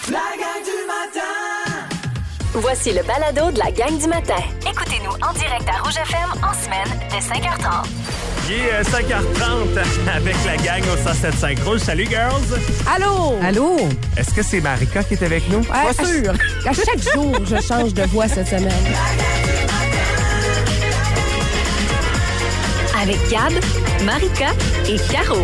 La gang du matin! Voici le balado de la gang du matin. Écoutez-nous en direct à Rouge FM en semaine dès 5h30. Il est 5h30 avec la gang au 107.5 Rouge. Salut, girls! Allô? Allô? Est-ce que c'est Marika qui est avec nous? Pas sûr. À chaque jour, je change de voix cette semaine. Avec Gab, Marika et Caro.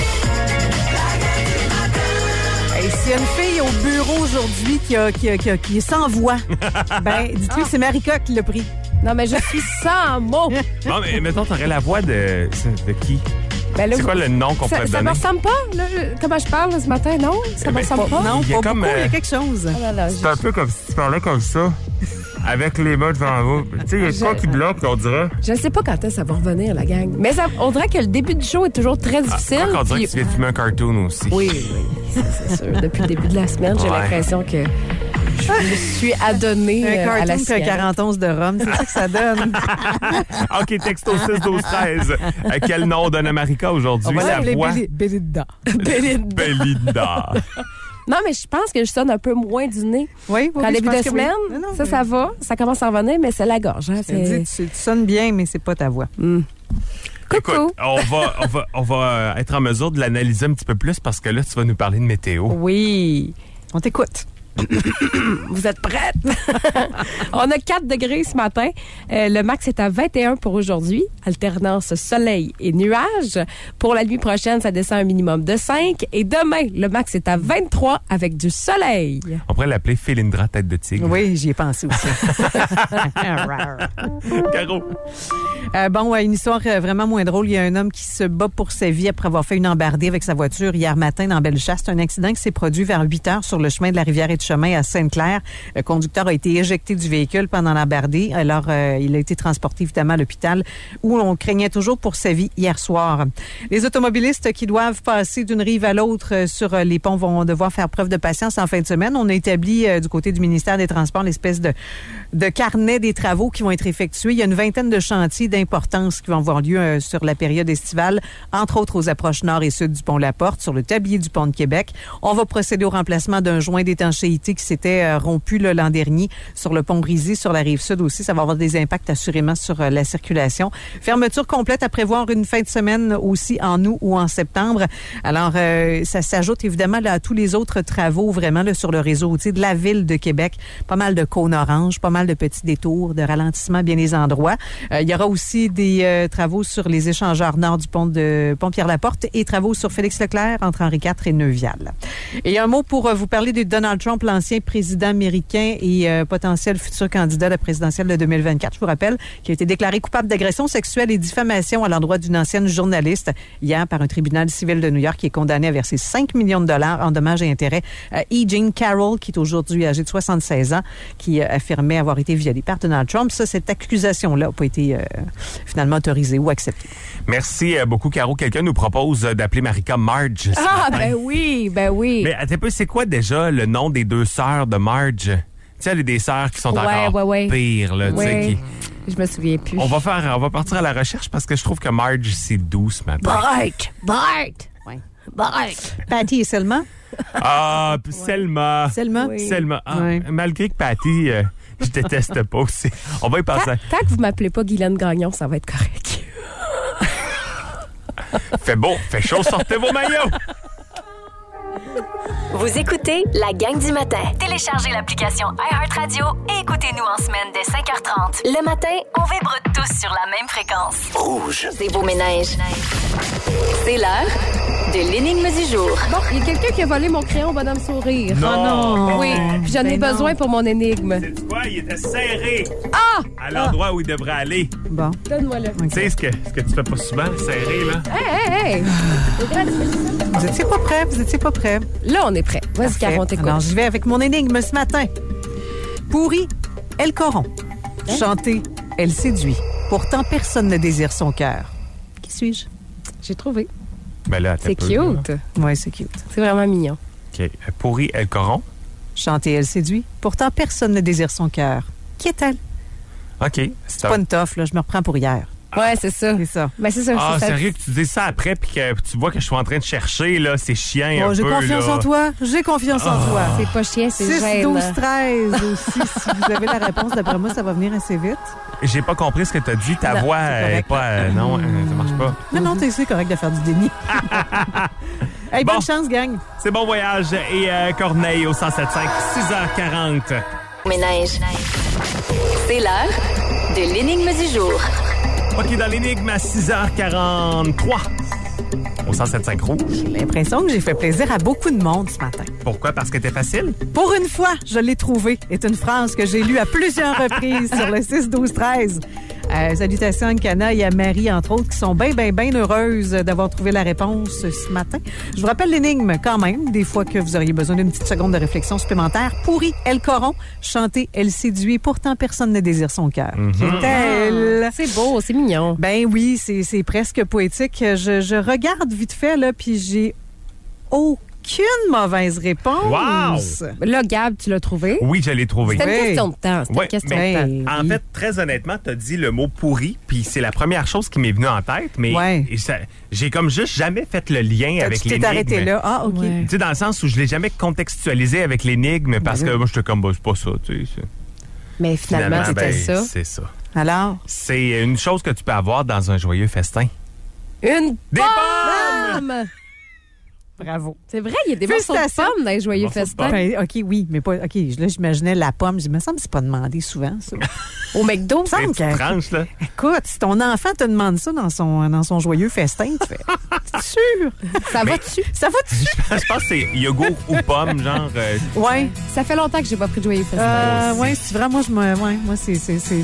Hey, s'il y a une fille au bureau aujourd'hui qui est sans voix, ben, dites-lui que c'est Marika qui l'a pris. Non, mais je suis sans mots. Non, mais mettons, t'aurais la voix de qui? Ben là, C'est quoi le nom qu'on pourrait te ça donner? me ressemble pas, là, comment je parle ce matin, non? Ça me ressemble pas. Non, il y a pas comme, beaucoup, il y a quelque chose. Oh là là, C'est un peu comme si tu parlais comme ça, avec les mains devant vous. Tu sais, il y a quoi qui bloque, on dirait? je sais pas quand est-ce que ça va revenir, la gang. Mais on dirait que le début du show est toujours très difficile. On dirait puis- que tu viens de filmer un cartoon aussi. Oui, c'est sûr. Depuis le début de la semaine, j'ai Ouais. l'impression que je me suis adonnée Un à la cartoon puis un cigarette. 41 de rhum, c'est ça que ça donne. OK, texto 6 12 13. Quel nom donne à Marika aujourd'hui? On va La l'appeler voix Belinda. Belinda. Non, mais je pense que je sonne un peu moins du nez. Oui, Qu'en début de semaine, Non, ça va. Ça commence à revenir, mais c'est la gorge. Hein, Tu sonnes bien, mais c'est pas ta voix. Coucou. Écoute, on va être en mesure de l'analyser un petit peu plus parce que là, tu vas nous parler de météo. Oui. On t'écoute. Vous êtes prêtes? On a 4 degrés ce matin. Le max est à 21 pour aujourd'hui. Alternance soleil et nuages. Pour la nuit prochaine, ça descend un minimum de 5. Et demain, le max est à 23 avec du soleil. On pourrait l'appeler Philindra tête de tigre. Oui, j'y ai pensé aussi. Caro. Une histoire vraiment moins drôle. Il y a un homme qui se bat pour sa vie après avoir fait une embardée avec sa voiture hier matin dans Bellechasse. C'est un accident qui s'est produit vers 8 heures sur le chemin de la Rivière-et-de-Chemin à Sainte-Claire. Le conducteur a été éjecté du véhicule pendant l'embardée. Alors, il a été transporté évidemment à l'hôpital où on craignait toujours pour sa vie hier soir. Les automobilistes qui doivent passer d'une rive à l'autre sur les ponts vont devoir faire preuve de patience en fin de semaine. On a établi du côté du ministère des Transports l'espèce de carnet des travaux qui vont être effectués. Il y a une vingtaine de chantiers d'importance qui vont avoir lieu sur la période estivale, entre autres aux approches nord et sud du pont La Porte, sur le tablier du pont de Québec. On va procéder au remplacement d'un joint d'étanchéité qui s'était rompu l'an dernier sur le pont Brisé, sur la rive sud aussi. Ça va avoir des impacts assurément sur la circulation. Fermeture complète à prévoir une fin de semaine aussi en août ou en septembre. Alors, ça s'ajoute évidemment là, à tous les autres travaux vraiment là, sur le réseau routier de la Ville de Québec. Pas mal de cônes oranges, pas mal de petits détours, de ralentissements à bien des endroits. Il y aura aussi des travaux sur les échangeurs nord du pont Pierre-Laporte et travaux sur Félix-Leclerc entre Henri IV et Neuvial. Et un mot pour vous parler de Donald Trump, l'ancien président américain et potentiel futur candidat à la présidentielle de 2024. Je vous rappelle qu'il a été déclaré coupable d'agression sexuelle et diffamation à l'endroit d'une ancienne journaliste hier par un tribunal civil de New York qui est condamné à verser 5 millions de dollars en dommages et intérêts à E. Jean Carroll, qui est aujourd'hui âgé de 76 ans, qui affirmait avoir été violé par Donald Trump. Cette accusation-là n'a pas été finalement autorisée ou acceptée. Merci beaucoup, Caro. Quelqu'un nous propose d'appeler Marika Marge. Ben oui. Mais attends un peu, c'est quoi déjà le nom des deux sœurs de Marge? Tu sais, elle a des sœurs qui sont encore pires, là, tu sais, Je me souviens plus. On va partir à la recherche parce que je trouve que Marge, c'est doux ce matin. Bart. Patty et Selma? Ah, Selma. Selma? Oui. Selma. Ah, Ouais. malgré que Patty, je déteste pas aussi. On va y passer. Tant que vous m'appelez pas Guylaine Gagnon, ça va être correct. Fait beau, fait chaud, sortez vos maillots. Vous écoutez la gang du matin. Téléchargez l'application iHeartRadio et écoutez-nous en semaine dès 5h30. Le matin, on vibre tous sur la même fréquence. Rouge. C'est vos ménages. C'est l'heure de l'énigme du jour. Bon, il y a quelqu'un qui a volé mon crayon Bonhomme Sourire. Non. Oh non! Oui, puis j'en ai Ben besoin non. Ah! pour mon énigme. C'est quoi? Il était serré Ah! à l'endroit où il devrait aller. Bon. Donne-moi-le. Tu sais ce que tu fais pas souvent, serré, là? Hey! Vous étiez pas prêts, Là, on est prêt. Vas-y, Parfait. Caron, t'écoute. Alors, j'y vais avec mon énigme ce matin. Pourri, elle corrompt. Chanter, elle séduit. Pourtant, personne ne désire son cœur. Qui suis-je? J'ai trouvé. Ben là, C'est cute. Oui, c'est cute. C'est vraiment mignon. OK. Pourri, elle corrompt. Chanter, elle séduit. Pourtant, personne ne désire son cœur. Qui est-elle? OK. C'est pas une toffe, là. Je me reprends pour hier. Ouais, c'est ça. C'est ça. Ben, c'est ça. Ah, c'est ça. sérieux que tu dis ça après puis que tu vois que je suis en train de chercher, là, c'est chiant un peu. J'ai confiance en toi. J'ai confiance en toi. C'est pas chiant, c'est 6, gênant. 12, 13 aussi. Si vous avez la réponse, d'après moi, ça va venir assez vite. J'ai pas compris ce que t'as dit. Ta Non, voix c'est est correct. pas... non, ça marche pas. Non, c'est correct de faire du déni. Hey, Bon. bonne chance, gang. C'est bon voyage. Et Corneille au 107.5, 6h40. Ménage. C'est l'heure de l'énigme du jour. OK, dans l'énigme à 6h43. Au 107.5 Rouge. J'ai l'impression que j'ai fait plaisir à beaucoup de monde ce matin. Pourquoi? Parce que t'es facile? Pour une fois, je l'ai trouvé. C'est une phrase que j'ai lue à plusieurs reprises sur le 6-12-13. Salutations à Anne-Cana et à Marie, entre autres, qui sont bien heureuses d'avoir trouvé la réponse ce matin. Je vous rappelle l'énigme quand même, des fois que vous auriez besoin d'une petite seconde de réflexion supplémentaire. Pourri, elle coron, chanter, elle séduit, pourtant personne ne désire son cœur. C'est elle. C'est beau, c'est mignon. Ben oui, c'est presque poétique. Je regarde vite fait, là, puis j'ai aucune mauvaise réponse. Wow! Là, Gab, tu l'as trouvé? Oui, je l'ai trouvé. C'était une Oui. question de temps. C'était Ouais, une question mais de temps. en fait, très honnêtement, t'as dit le mot pourri, puis c'est la première chose qui m'est venue en tête, mais Ouais. j'ai comme juste jamais fait le lien avec Tu l'énigme. t'es arrêté là. Ah, OK. Ouais. Tu sais, dans le sens où je l'ai jamais contextualisé avec l'énigme parce que moi, j'étais comme, bah, c'est pas ça, tu sais. Mais finalement, c'était ben, ça. c'est ça. Alors? C'est une chose que tu peux avoir dans un joyeux festin. Une Des pommes! pomme! Bravo. C'est vrai, il y a des morceaux de Félicitations. pommes dans les joyeux Morceaux de festins. Ben, OK, oui, mais pas. OK, là, j'imaginais la pomme. Je me semble que c'est pas demandé souvent, ça. Au McDo, Il me semble Des petites que- tranches, là. Écoute, si ton enfant te demande ça dans son joyeux festin, tu fais. T'es sûr? ça Mais- va dessus. Ça va dessus? Je pense que c'est yogourt ou pomme, genre. Ouais. Ça fait longtemps que j'ai pas pris de joyeux festin. Ouais, c'est vrai, moi, moi c'est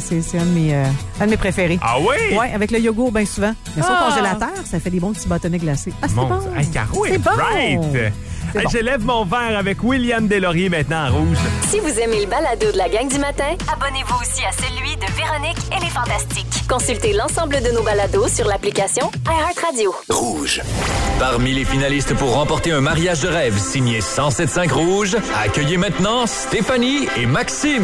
un de mes préférés. Ah oui? Ouais, avec le yogourt, bien souvent. Mais ça, Ah. au congélateur, ça fait des bons petits bâtonnets glacés. Ah, c'est Mon bon. Dieu. Hey, Caro est C'est bon. bright. C'est Hey, bon. je lève mon verre avec William Deslauriers maintenant en rouge. Si vous aimez le balado de la gang du matin, abonnez-vous aussi à celui de Véronique et les Fantastiques. Consultez l'ensemble de nos balados sur l'application iHeartRadio. Rouge. Parmi les finalistes pour remporter un mariage de rêve signé 107.5 Rouge, accueillez maintenant Stéphanie et Maxime.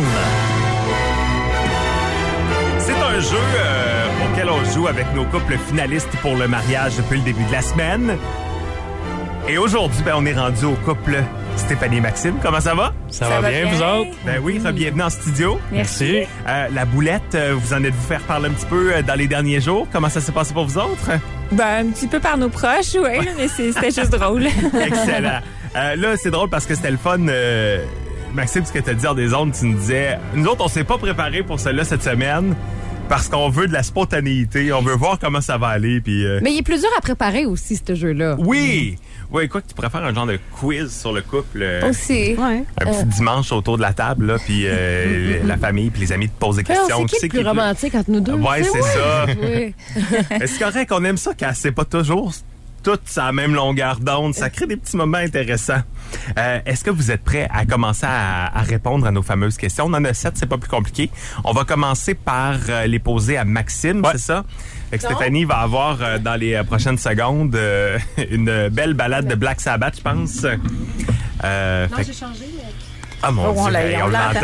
C'est un jeu auquel on joue avec nos couples finalistes pour le mariage depuis le début de la semaine. Et aujourd'hui, on est rendu au couple Stéphanie et Maxime. Comment ça va? Ça va bien, vous autres? Ben oui, bienvenue en studio. Merci. La boulette, vous en êtes-vous faire parler un petit peu dans les derniers jours? Comment ça s'est passé pour vous autres? Ben, un petit peu par nos proches, oui, mais c'était juste drôle. Excellent. Là, c'est drôle parce que c'était le fun. Maxime, ce que tu as dit hors des ondes, tu nous disais, nous autres, on s'est pas préparé pour cela cette semaine parce qu'on veut de la spontanéité. On veut voir comment ça va aller. Puis, Mais il est plus dur à préparer aussi, ce jeu-là. oui! Oui, quoi que tu pourrais faire un genre de quiz sur le couple. Aussi. Ouais. Un petit dimanche autour de la table, là, puis la famille, puis les amis te posent des questions. C'est qui le plus romantique entre nous deux? Ouais, c'est ça. Oui. Mais c'est correct qu'on aime ça quand c'est pas toujours toute sa même longueur d'onde. Ça crée des petits moments intéressants. Est-ce que vous êtes prêts à commencer à répondre à nos fameuses questions? On en a 7, c'est pas plus compliqué. On va commencer par les poser à Maxime, c'est ça? Fait que Stéphanie va avoir dans les prochaines secondes une belle balade de Black Sabbath, je pense. Non, j'ai changé. Ah mon Oh, on Dieu, l'a- hey, on on l'entend.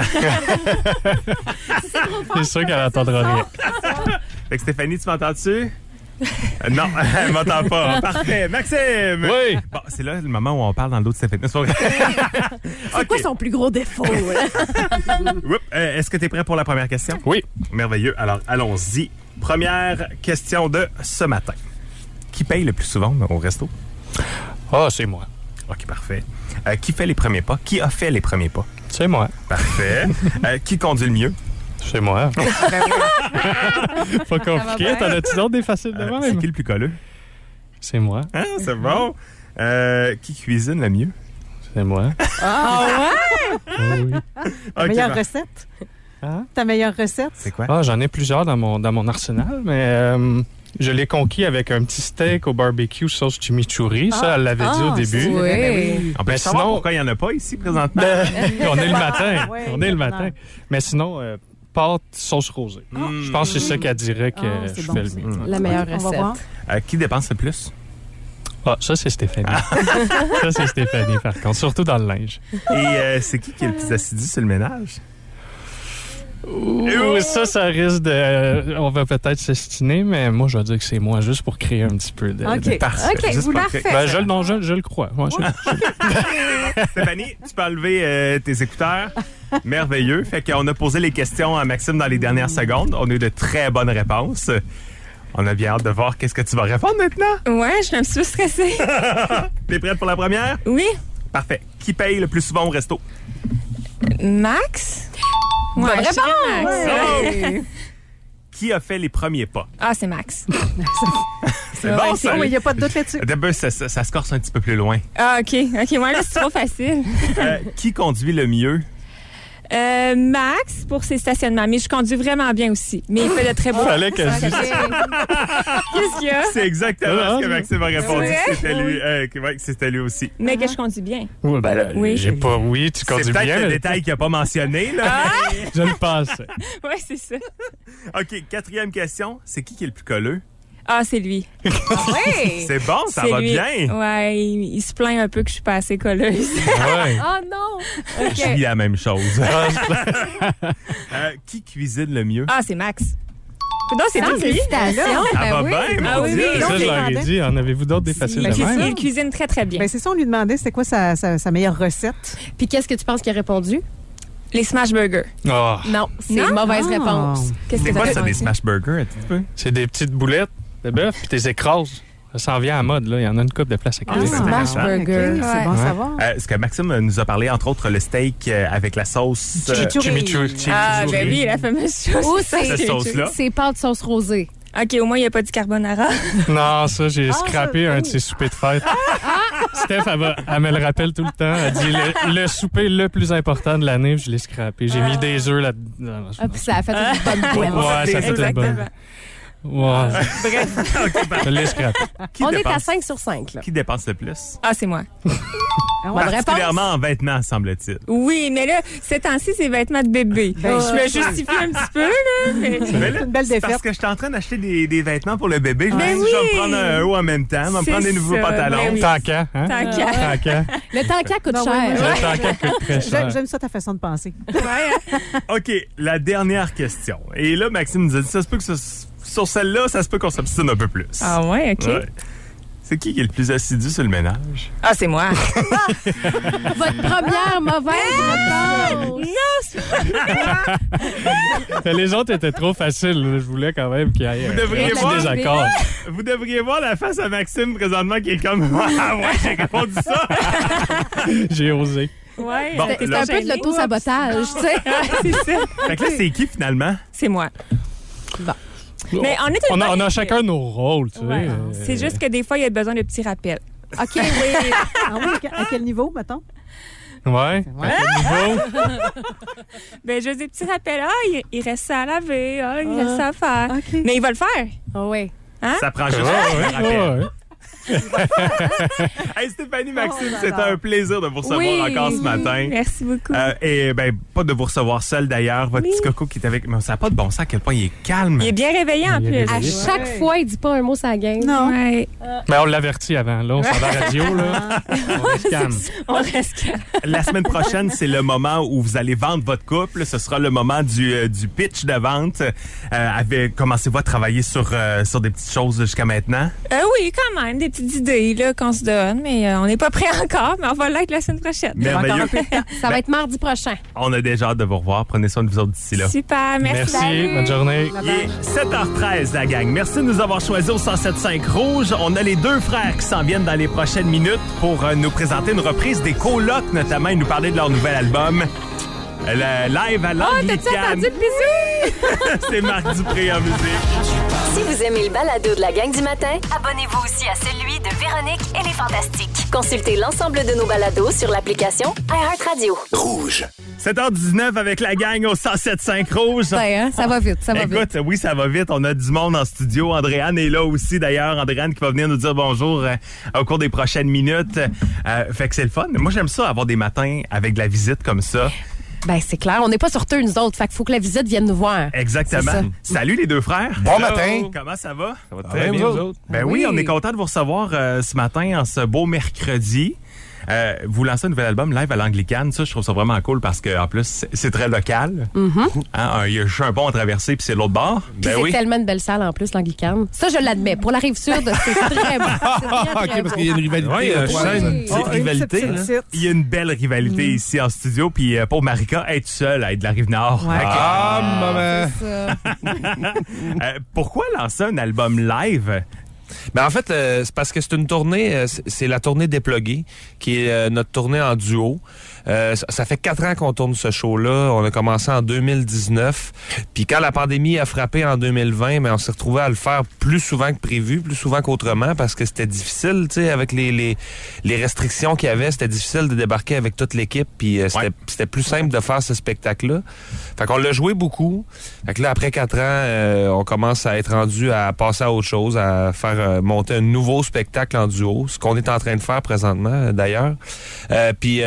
C'est sûr qu'elle n'entendra rien. Fait que Stéphanie, tu m'entends-tu? Non, elle m'entend pas. Parfait. Maxime! Oui. Bon, c'est là le moment où on parle dans le dos de Stéphanie. C'est pas vrai. C'est quoi son plus gros défaut? Oups. Est-ce que tu es prêt pour la première question? Oui. Merveilleux. Alors, allons-y. Première question de ce matin. Qui paye le plus souvent au resto? Ah, c'est moi. OK, parfait. Qui fait les premiers pas? Qui a fait les premiers pas? C'est moi. Parfait. Qui conduit le mieux? C'est moi. Pas compliqué. T'en as-tu d'autres des faciles de C'est même? qui le plus colleux? C'est moi. Ah, c'est bon. Qui cuisine le mieux? C'est moi. Ah ouais? Oui. Ta OK, meilleure bon. recette? Hein? Ta meilleure recette? C'est quoi? Ah, j'en ai plusieurs dans mon arsenal, mais je l'ai conquis avec un petit steak au barbecue sauce chimichurri. Ça, elle l'avait dit au début. Oui. Oui. On peut Mais savoir sinon- pourquoi il n'y en a pas ici présentement. On est le matin. Ouais, On est le maintenant. matin. Mais sinon, pâte sauce rosée. Je pense que c'est ça qu'elle dirait que Ah, c'est je bon, fais le ça. mieux. La meilleure On va voir. recette. Qui dépense le plus? Ah, ça, c'est Stéphanie. Ça, c'est Stéphanie, par contre. Surtout dans le linge. Et c'est qui est le plus assidu sur le ménage? Ça risque de... On va peut-être s'estiner, mais moi, je vais dire que c'est moi, juste pour créer un petit peu de... OK. OK, Juste vous pour la créer- refaites. Je le crois. Ouais, Stéphanie, tu peux enlever tes écouteurs. Merveilleux. Fait qu'on a posé les questions à Maxime dans les dernières secondes. On a eu de très bonnes réponses. On a bien hâte de voir qu'est-ce que tu vas répondre maintenant. Ouais, je suis un petit peu stressée. T'es prête pour la première? Oui. Parfait. Qui paye le plus souvent au resto? Max? Ouais, Bonne je dirais réponse. Max. Qui a fait les premiers pas? Ah, c'est Max. C'est bon, ça. Il n'y a pas de doute là-dessus. D'abord, ça se corse un petit peu plus loin. Ah, OK. OK, moi, là, c'est trop facile. Qui conduit le mieux? Max pour ses stationnements, mais je conduis vraiment bien aussi. Mais il fait de très beaux... Fallait que je dise Qu'est-ce qu'il y a? C'est exactement ce que Maxime a répondu. C'est C'était lui, que c'était lui aussi. Mais que je conduis bien. Oui, ben là, Oui. j'ai pas... Oui, tu C'est conduis peut-être bien. le mais détail qu'il n'a pas mentionné. Là. Je le pensais. Ouais, c'est ça. OK, quatrième question. C'est qui est le plus colleux? Ah, c'est lui. C'est bon, ça C'est va lui. bien. Ouais, il se plaint un peu que je suis pas assez colleuse. Ouais. Oh non! Je vis la même chose. Qui cuisine le mieux? Ah, c'est Max. Non, c'est tout lui. Félicitations! Ça Ben va oui. bien, Ah mon oui, Dieu. oui, Ça, je il leur ai demandait. dit. En avez-vous d'autres des faciles de Il même? cuisine très, très bien. Ben, c'est ça, on lui demandait c'était quoi sa meilleure recette. Puis qu'est-ce que tu penses qu'il a répondu? Les smash burgers. Oh, Non, c'est Non? une mauvaise Ah. réponse. Qu'est-ce C'est que quoi t'as ça, des répondu? smash burgers, un petit peu? c'est des petites boulettes de bœuf, puis t'es écrases. Ça s'en vient à mode, là. Il y en a une coupe de place à Ah, créer. c'est Smash intéressant. burger. OK, c'est bon à Ouais. savoir. Ce que Maxime nous a parlé, entre autres, le steak avec la sauce... Chimichurri. Ah, ben oui, la fameuse chose. Ou Cette c'est sauce-là. c'est pâte sauce rosée. OK, au moins, il n'y a pas du carbonara. Non, ça, j'ai scrappé un de ses soupers de fête. Steph, elle me le rappelle tout le temps. Elle dit le souper le plus important de l'année, je l'ai scrappé. J'ai mis des œufs là-dedans. Ah, puis ça a fait une bonne boîte. Ouais, ça fait une bonne. Exactement. Ouais, Bref. je l'ai scrappé. Qui On est à dépense, 5 sur 5. Là. qui dépense le plus? Ah, c'est moi. Ah ouais. Bonne Particulièrement en vêtements, semble-t-il. Oui, mais là, ces temps-ci, c'est vêtements de bébé. Ben, je me justifie un petit peu, là. Mais... Mais là, une belle c'est parce défaite. que je suis en train d'acheter des vêtements pour le bébé. Je me Ben dis, je vais oui. me prendre un haut en même temps. Je vais me C'est prendre des nouveaux ça, pantalons. ben oui. Tant qu'à, hein? Tant qu'à. Tant qu'à. Le tanka coûte Non, cher. oui, oui. Le tant qu'à coûte très cher. J'aime ça ta façon de penser. OK, la dernière question. Et là, Maxime nous a dit, ça se peut que sur celle-là, ça se peut qu'on s'obstine un peu plus. Ah ouais, OK. Ouais. C'est qui est le plus assidu sur le ménage? Ah, c'est moi. Votre première mauvaise réponse. Les autres étaient trop faciles. là. Je voulais quand même qu'il y ait devriez un petit voir. désaccord. Vous devriez voir la face à Maxime présentement qui est comme, ah ouais, j'ai répondu ça. J'ai osé. Ouais. Bon, C'est là- un peu de l'auto-sabotage, tu sais. C'est ça. Fait que là, c'est qui finalement? C'est moi. Mais on est une On a bonne chacun équipe. nos rôles, tu sais. Ouais. C'est juste que des fois, il y a besoin de petits rappels. OK, oui. Ah oui, à quel niveau, mettons? Ouais. À quel niveau? Ben, juste des petits rappels. Ah, il reste ça à laver. Ah, il reste ça à faire. OK. Mais il va le faire. Oui. Ça prend juste Ouais, un rappel. ouais. Hey Stéphanie, Maxime, Oh là c'était là. un plaisir de vous recevoir Oui. encore ce matin. Merci beaucoup. Et ben pas de vous recevoir seul d'ailleurs, votre petit coco qui est avec. Mais ça n'a pas de bon sens à quel point il est calme. Il est bien réveillé en Il est plus. réveillé. À chaque fois, il dit pas un mot sur la gang. Non. Ouais. Mais on l'avertit avant. Là, on s'en va à la radio. Là. On reste calme. On reste calme. La semaine prochaine, c'est le moment où vous allez vendre votre couple. Ce sera le moment du pitch de vente. Commencez-vous à travailler sur des petites choses jusqu'à maintenant? Oui, quand même, des petites idées là, qu'on se donne, mais on n'est pas prêt encore, mais on va l'être la semaine prochaine. Merveilleux. Ça va être mardi prochain. On a déjà hâte de vous revoir. Prenez soin de vous autres d'ici là. Super, merci. Merci. Bonne journée. Il est 7h13, la gang. Merci de nous avoir choisis au 107.5 Rouge. On a les deux frères qui s'en viennent dans les prochaines minutes pour nous présenter une reprise des colocs, notamment, et nous parler de leur nouvel album. Le live à T'as-tu entendu l'Anglicane. le bisou? C'est Marc Dupré en musique. Si vous aimez le balado de la gang du matin, abonnez-vous aussi à celui de Véronique et les Fantastiques. Consultez l'ensemble de nos balados sur l'application iHeartRadio. 7h19 avec la gang au 107.5 Rouge. Ouais, hein, ça va vite, ça va vite. Écoute, oui, ça va vite. On a du monde en studio. Andréane est là aussi, d'ailleurs. Andréane qui va venir nous dire bonjour au cours des prochaines minutes. Fait que c'est le fun. Moi, j'aime ça, avoir des matins avec de la visite comme ça. Ben, c'est clair. On n'est pas sorteux, nous autres. Fait qu'il faut que la visite vienne nous voir. Exactement. Salut les deux frères. Bon Hello. matin. Comment ça va? Très bien, vous autres. Ben oui, on est content de vous recevoir ce matin en ce beau mercredi. Vous lancez un nouvel album live à l'Anglicane. Ça, je trouve ça vraiment cool parce que en plus, c'est très local. Hein, il y a juste un pont à traverser puis c'est l'autre bord. Puis c'est tellement une belle salle en plus, l'Anglicane. Ça, je l'admets. Pour la Rive-Sud, c'est très beau. OK, parce qu'il y a une rivalité. Ouais, une petite rivalité. Il y a une belle rivalité ici en studio. Puis pour Marika, être seule à être de la Rive-Nord. Ouais. Maman! Pourquoi lancer un album live? Ben en fait, c'est parce que c'est une tournée, c'est la tournée Dépluguée, qui est notre tournée en duo. Ça fait 4 ans qu'on tourne ce show-là. On a commencé en 2019. Puis quand la pandémie a frappé en 2020, mais on s'est retrouvé à le faire plus souvent que prévu, plus souvent qu'autrement, parce que c'était difficile, tu sais, avec les restrictions qu'il y avait, c'était difficile de débarquer avec toute l'équipe. Puis c'était plus simple de faire ce spectacle-là. Fait qu'on l'a joué beaucoup. Fait que là, après 4 ans, on commence à être rendu à passer à autre chose, à faire monter un nouveau spectacle en duo, ce qu'on est en train de faire présentement, d'ailleurs. Puis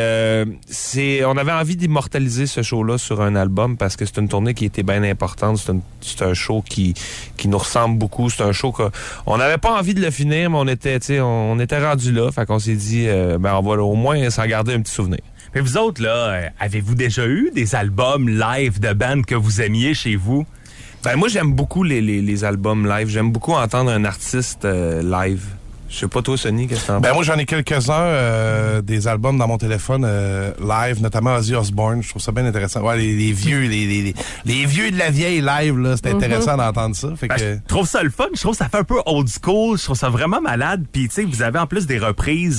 on avait envie d'immortaliser ce show-là sur un album parce que c'est une tournée qui était bien importante. C'est un show qui nous ressemble beaucoup. C'est un show qu'on n'avait pas envie de le finir, mais on était rendu là. Fait qu'on s'est dit, on va au moins s'en garder un petit souvenir. Mais vous autres, là, avez-vous déjà eu des albums live de band que vous aimiez chez vous? Ben moi, j'aime beaucoup les albums live. J'aime beaucoup entendre un artiste live. Je sais pas toi, Sonny, qu'est-ce que t'en penses? Ben moi, j'en ai quelques-uns des albums dans mon téléphone live, notamment Ozzy Osbourne. Je trouve ça bien intéressant. Ouais, les vieux, les vieux de la vieille live, là, c'était intéressant d'entendre ça. Fait que... Je trouve ça le fun. Je trouve que ça fait un peu old school. Je trouve ça vraiment malade. Puis, tu sais, vous avez en plus des reprises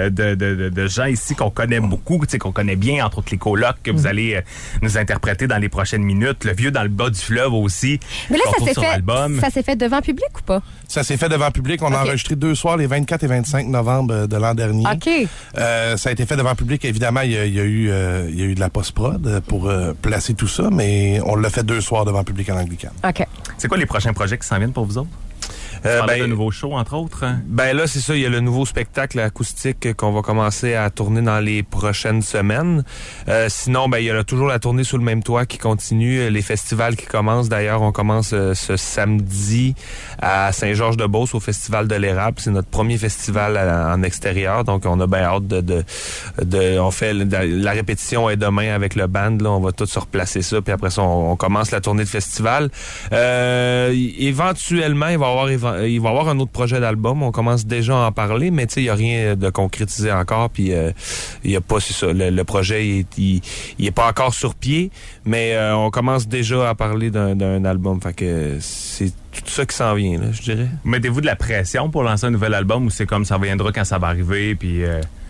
de gens ici qu'on connaît beaucoup, tu sais, qu'on connaît bien, entre autres les colocs que vous allez nous interpréter dans les prochaines minutes. Le vieux dans le bas du fleuve aussi. Mais là, ça s'est fait devant public ou pas? Ça s'est fait devant public. On a enregistré 2 soirs les 24 et 25 novembre de l'an dernier. OK. Ça a été fait devant public. Évidemment, il y a eu de la post-prod pour placer tout ça, mais on l'a fait 2 soirs devant public à l'Anglicane. OK. C'est quoi les prochains projets qui s'en viennent pour vous autres? De nouveaux shows, entre autres? Ben là, c'est ça. Il y a le nouveau spectacle acoustique qu'on va commencer à tourner dans les prochaines semaines. Sinon, il y a toujours la tournée sous le même toit qui continue. Les festivals qui commencent. D'ailleurs, on commence ce samedi à Saint-Georges-de-Beauce au Festival de l'Érable. C'est notre premier festival en extérieur. Donc, on a bien hâte on fait la répétition est demain avec le band. Là, on va tout se replacer ça. Puis après ça, on commence la tournée de festival. Éventuellement, il va y avoir un autre projet d'album. On commence déjà à en parler, mais tu sais, il n'y a rien de concrétisé encore. Puis il y a pas, c'est ça. Le projet, il est pas encore sur pied, mais on commence déjà à parler d'un album. Fait que c'est tout ça qui s'en vient, là, je dirais. Mettez-vous de la pression pour lancer un nouvel album ou c'est comme ça viendra quand ça va arriver, puis...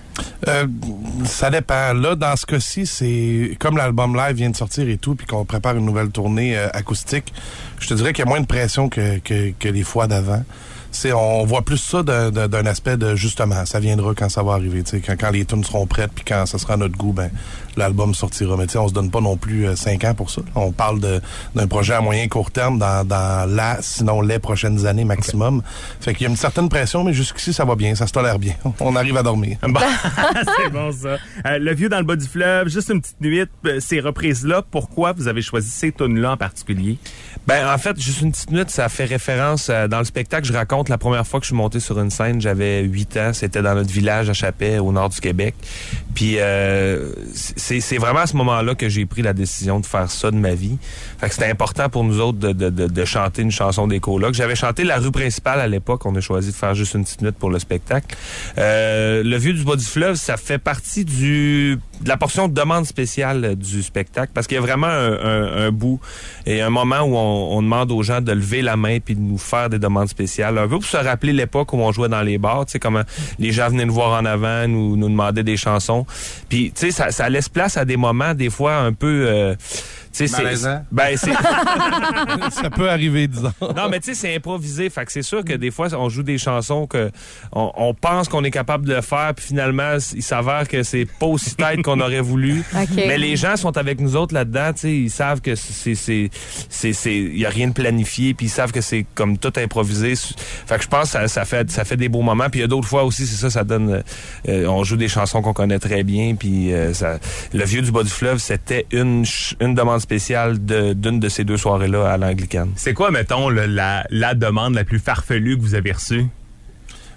Ça dépend. Là, dans ce cas-ci, c'est comme l'album live vient de sortir et tout, puis qu'on prépare une nouvelle tournée acoustique. Je te dirais qu'il y a moins de pression que les fois d'avant. On voit plus ça d'un aspect de justement, ça viendra quand ça va arriver. Quand les tunes seront prêtes, puis quand ça sera à notre goût, l'album sortira. Mais on se donne pas non plus 5 ans pour ça. On parle d'un projet à moyen court terme sinon les prochaines années maximum. Fait qu'il y a une certaine pression, mais jusqu'ici, ça va bien, ça se tolère bien. On arrive à dormir. Bon, c'est bon ça. Le vieux dans le bas du fleuve, juste une petite nuit, ces reprises-là, pourquoi vous avez choisi ces tunes-là en particulier? En fait, juste une petite nuit, ça fait référence dans le spectacle. Je raconte la première fois que je suis monté sur une scène, j'avais 8 ans. C'était dans notre village à Chapais, au nord du Québec. Puis c'est vraiment à ce moment-là que j'ai pris la décision de faire ça de ma vie. Fait que c'était important pour nous autres de chanter une chanson des colocs. J'avais chanté La rue principale à l'époque. On a choisi de faire juste une petite nuit pour le spectacle. Le vieux du bas du fleuve, ça fait partie de la portion de demande spéciale du spectacle parce qu'il y a vraiment un bout et un moment où on demande aux gens de lever la main puis de nous faire des demandes spéciales. Un peu pour se rappeler l'époque où on jouait dans les bars, tu sais, comment les gens venaient nous voir en avant, nous demandaient des chansons. Puis, tu sais, ça laisse place à des moments, des fois, un peu... malaisant. Ça peut arriver, disons. Non, mais tu sais, c'est improvisé. Fait que c'est sûr que des fois, on joue des chansons que on pense qu'on est capable de le faire, puis finalement, il s'avère que c'est pas aussi tête qu'on aurait voulu. Okay. Mais les gens sont avec nous autres là-dedans, tu sais, ils savent que il y a rien de planifié, puis ils savent que c'est comme tout improvisé. Fait que je pense que ça fait des beaux moments. Puis il y a d'autres fois aussi, c'est ça donne... on joue des chansons qu'on connaît très bien, puis le vieux du bas du fleuve, c'était une demande spéciale d'une de ces 2 soirées-là à l'Anglicane. C'est quoi, mettons, la demande la plus farfelue que vous avez reçue?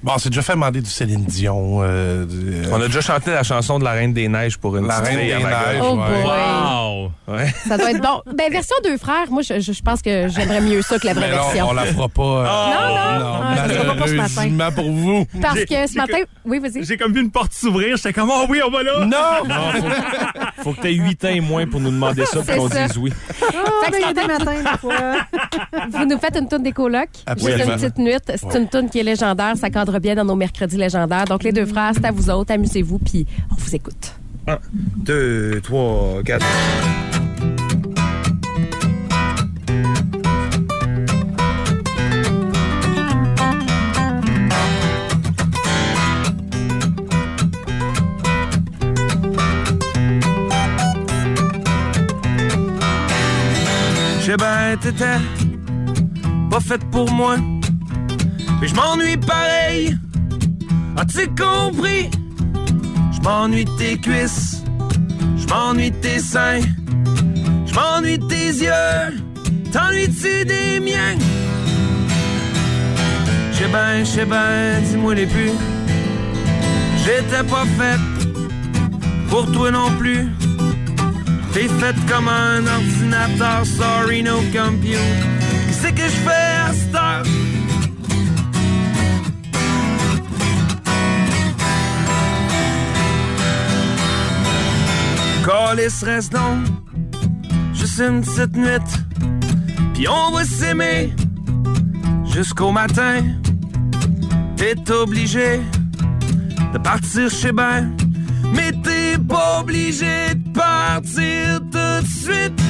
Bon, on s'est déjà fait demander du Céline Dion. On a déjà chanté la chanson de la Reine des Neiges pour une La petite Reine fille des à ma Neiges, gueule. Oh boy. Wow! Ouais. Ça doit être bon. Ben, version 2 frères, moi, je pense que j'aimerais mieux ça que la vraie Mais non, version. on la fera pas. Non, ça sera pas ce matin. Malheureusement pour vous. Parce que ce matin... Oui, vas-y. J'ai comme vu une porte s'ouvrir. J'étais comme, oh oui, on va là! Non! Non, faut que tu aies 8 ans et moins pour nous demander ça C'est pour qu'on ça. dise oui. Fait que ce matin, matin, des fois. vous nous faites une toune des colocs. Absolument. Juste une petite nuit. C'est une toune qui est légendaire. Ça cadre bien dans nos mercredis légendaires. Donc, les 2 frères, c'est à vous autres. Amusez-vous, puis on vous écoute. 1, 2, 3, 4. J'ai ben t'étais pas faite pour moi, mais je m'ennuie pareil. As-tu compris? Je m'ennuie de tes cuisses, je m'ennuie de tes seins, je m'ennuie de tes yeux. T'ennuies-tu des miens? Je sais ben, dis-moi les plus. J'étais pas faite pour toi non plus. T'es faite comme un ordinateur, sorry no compute. Qu'est-ce que je fais à cette heure? Calisse reste donc juste une petite nuit, puis on va s'aimer jusqu'au matin. T'es obligé de partir chez ben, mais t'es pas obligé de partir tout de suite.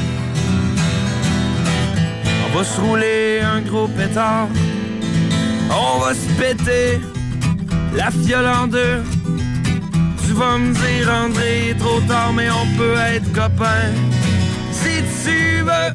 On va se rouler un gros pétard, on va se péter la fiole en deux. Tu vas me dire, André, trop tard, mais on peut être copains si tu veux.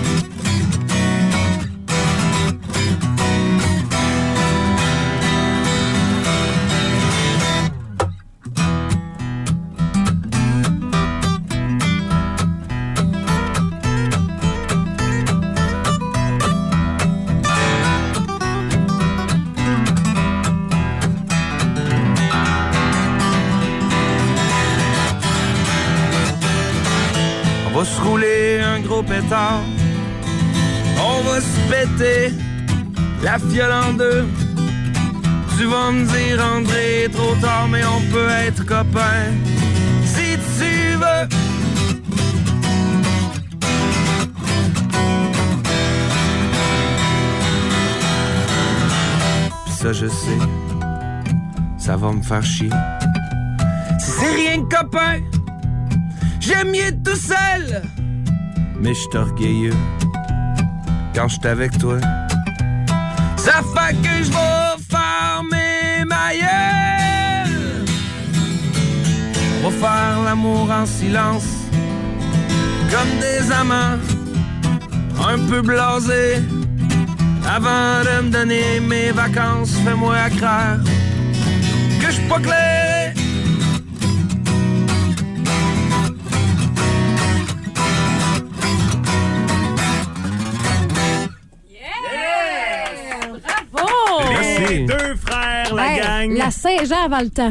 On va se rouler un gros pétard, on va se péter la fiole en deux. Tu vas me dire, André, trop tard, mais on peut être copains si tu veux. Pis ça, je sais, ça va me faire chier. Si c'est rien que copain, j'aime mieux être tout seul, mais je suis orgueilleux quand je suis avec toi. Ça fait que je vais fermer ma gueule. On va faire l'amour en silence, comme des amants un peu blasés. Avant de me donner mes vacances, fais-moi croire que je suis pas clair. Les 2 frères, la Hey, gang. La Saint-Jean avant le temps.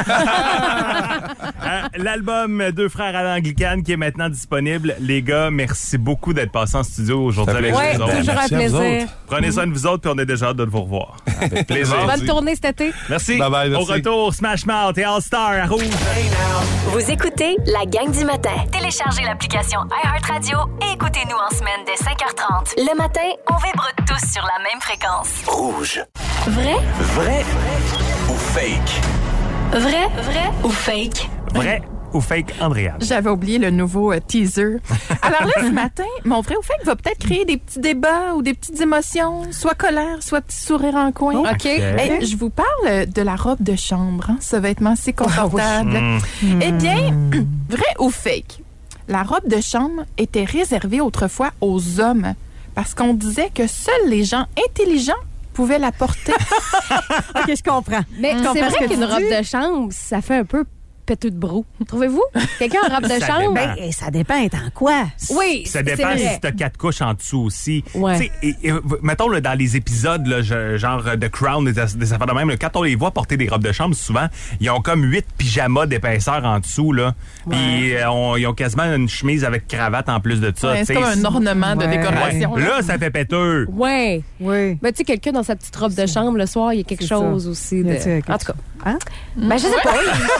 L'album 2 frères à l'anglicane qui est maintenant disponible. Les gars, merci beaucoup d'être passés en studio aujourd'hui avec Oui, nous autres. toujours un Merci à vous plaisir. autres. Prenez soin de vous autres, puis on a déjà hâte de vous revoir. Avec plaisir. Bonne tournée cet été. Merci. Bye bye, Au merci. retour, Smash Mouth et All Star à Rouge. Vous écoutez la gang du matin. Téléchargez l'application iHeartRadio et écoutez-nous en semaine dès 5h30. Le matin, on vibre tous sur la même fréquence. Rouge. Vrai? Vrai ou fake? Vrai ou fake? Vrai ou fake, Andréane? J'avais oublié le nouveau teaser. Alors là, ce matin, mon vrai ou fake va peut-être créer des petits débats ou des petites émotions, soit colère, soit petit sourire en coin. OK. Hey, je vous parle de la robe de chambre, hein, ce vêtement si confortable. Eh bien, vrai ou fake? La robe de chambre était réservée autrefois aux hommes parce qu'on disait que seuls les gens intelligents pouvaient la porter. OK, je comprends. Mais Je c'est comprends ce vrai que qu'une tu robe dis. de chambre, ça fait un peu péteux de brou. Trouvez-vous? Quelqu'un en robe de Ça chambre? dépend. Ben, ça dépend être en quoi. Oui, Ça c'est dépend vrai. si t'as 4 couches en dessous aussi. Ouais. Tu sais, mettons là, dans les épisodes, là, genre The Crown, des affaires de même, là, quand on les voit porter des robes de chambre, souvent, ils ont comme 8 pyjamas d'épaisseur en dessous. Là. Puis ils ont quasiment une chemise avec cravate en plus de ça. Ouais, c'est comme un ornement de décoration. Là, ça fait péteux. Ouais. Oui. Ben, tu sais, quelqu'un dans sa petite robe de chambre le soir, il y a quelque C'est chose ça. aussi. Y De... a-t-il quelque En tout cas. Hein? Ben, je sais pas.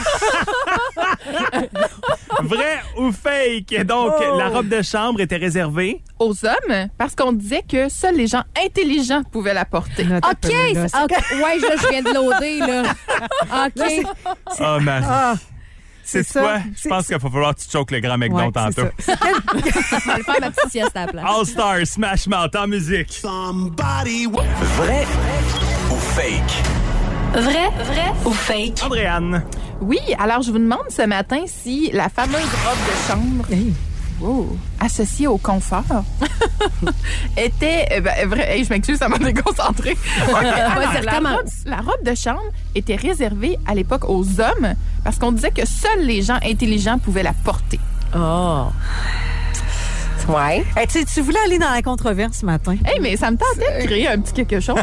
Vrai ou fake? Donc, Oh. la robe de chambre était réservée. Aux hommes, parce qu'on disait que seuls les gens intelligents pouvaient la porter. Attends un OK. peu, là. OK. Ouais, là, je viens de loader, là. OK. Oh, Marie. Ah, C'est ça. quoi? Je C'est- pense qu'il va falloir que tu choques le grand McDon ouais, tantôt. c'est ça. Je vais aller faire ma petite sieste à la place. All Star, Smash Mouth en musique. Vrai ou fake? Vrai ou fake? Andréane. Oui, alors je vous demande ce matin si la fameuse robe de chambre associée au confort était... je m'excuse, ça m'a déconcentré. La robe de chambre était réservée à l'époque aux hommes parce qu'on disait que seuls les gens intelligents pouvaient la porter. Oh. Ouais. Hey, tu voulais aller dans la controverse ce matin. Hey, mais ça me tentait de créer un petit quelque chose.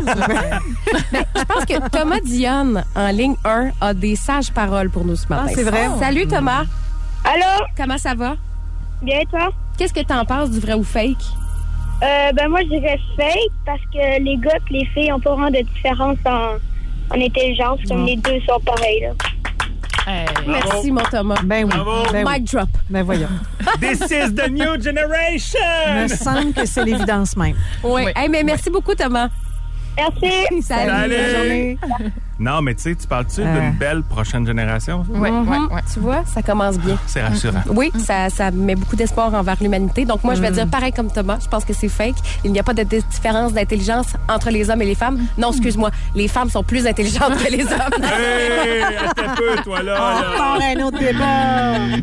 Je pense que Thomas Dionne, en ligne 1, a des sages paroles pour nous ce matin. Ah, c'est vrai? Salut, Thomas. Allô? Comment ça va? Bien, toi? Qu'est-ce que t'en penses du vrai ou fake? Ben moi, je dirais fake parce que les gars et les filles n'ont pas vraiment de différence en intelligence, comme les deux sont pareils, là. Merci, mon Thomas. Ben oui. Bravo. Ben, oui. Mic drop. Ben voyons. This is the new generation! Il me semble que c'est l'évidence même. Oui. Hey, mais merci beaucoup, Thomas. Merci. Salut. Salut. Bonne journée. Non, mais tu sais, tu parles-tu d'une belle prochaine génération? Ouais. Tu vois, ça commence bien. C'est rassurant. Oui, ça met beaucoup d'espoir envers l'humanité. Donc, moi, je vais dire pareil comme Thomas. Je pense que c'est fake. Il n'y a pas de différence d'intelligence entre les hommes et les femmes. Non, excuse-moi. Les femmes sont plus intelligentes que les hommes. Hey, attends un peu, toi, là. On part un autre débat.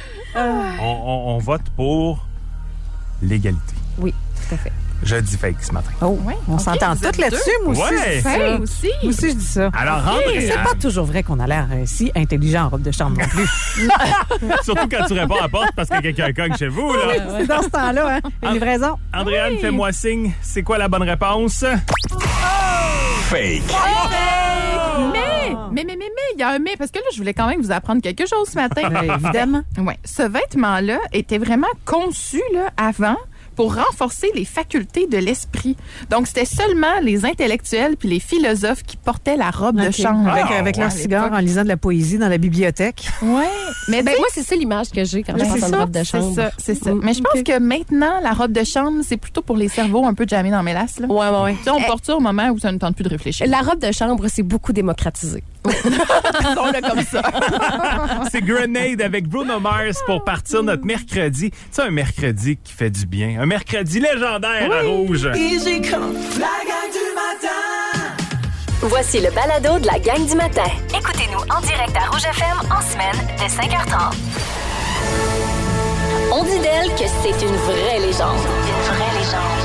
On vote pour l'égalité. Oui, tout à fait. Je dis fake ce matin. Oh, on s'entend vous êtes toutes là-dessus, moi aussi. Ouais. je dis ça. Fake aussi. Moi aussi, je dis ça. Alors, Andréane, C'est pas toujours vrai qu'on a l'air si intelligent en robe de chambre non plus. surtout quand tu réponds à la porte parce que quelqu'un cogne chez vous, là. C'est dans ce temps-là, hein? Une livraison. Andréane, fais-moi signe. C'est quoi la bonne réponse? Fake. Mais, il y a un mais, parce que là, je voulais quand même vous apprendre quelque chose ce matin. Ben, évidemment. Ouais, ce vêtement-là était vraiment conçu là, avant pour renforcer les facultés de l'esprit. Donc, c'était seulement les intellectuels puis les philosophes qui portaient la robe de Ok. chambre. Avec leur cigare en lisant de la poésie dans la bibliothèque. Ouais. Mais Ben, moi, c'est ça l'image que j'ai quand je pense à une robe de chambre. C'est ça. Mais je pense que maintenant, la robe de chambre, c'est plutôt pour les cerveaux un peu jammés dans la mélasse. Là. Ouais. Tu sais, on porte ça au moment où ça ne tente plus de réfléchir. La robe de chambre, c'est beaucoup démocratisé. Disons-le comme ça. C'est Grenade avec Bruno Mars pour partir notre mercredi. Tu sais, un mercredi qui fait du bien. Un mercredi légendaire à Rouge. Voici le balado de la gang du matin. Écoutez-nous en direct à Rouge FM en semaine dès 5h30. On dit d'elle que c'est une vraie légende. Une vraie légende.